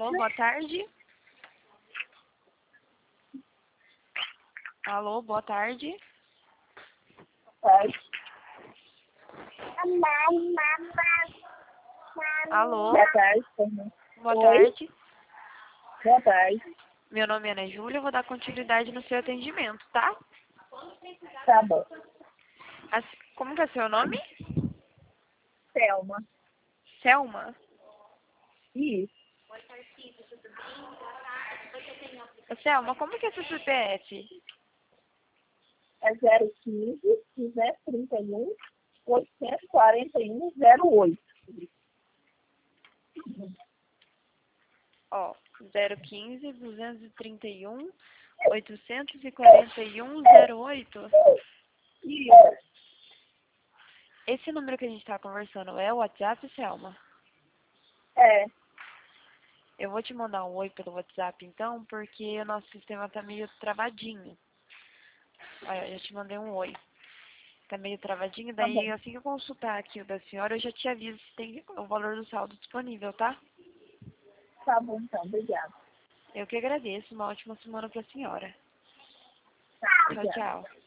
Alô, boa tarde. Alô, boa tarde. Alô, Boa tarde. boa Oi. tarde. Boa tarde. Meu nome é Ana Júlia, eu vou dar continuidade no seu atendimento, tá? Tá bom. Como que é seu nome? Selma. Selma. Isso. Selma, como que é seu CPF? É 015 231 841 08. Ó, 015 231 841 08. Isso. Esse número que a gente tá conversando é o WhatsApp, Selma? É. Eu vou te mandar um oi pelo WhatsApp, então, porque o nosso sistema tá meio travadinho. Olha, eu já te mandei um oi. Tá meio travadinho, Tá bom. daí assim que eu consultar aqui o da senhora, eu já te aviso se tem o valor do saldo disponível, tá? Tá bom, então. Obrigada. Eu que agradeço. Uma ótima semana pra senhora. Tá, Tchau, obrigada. tchau.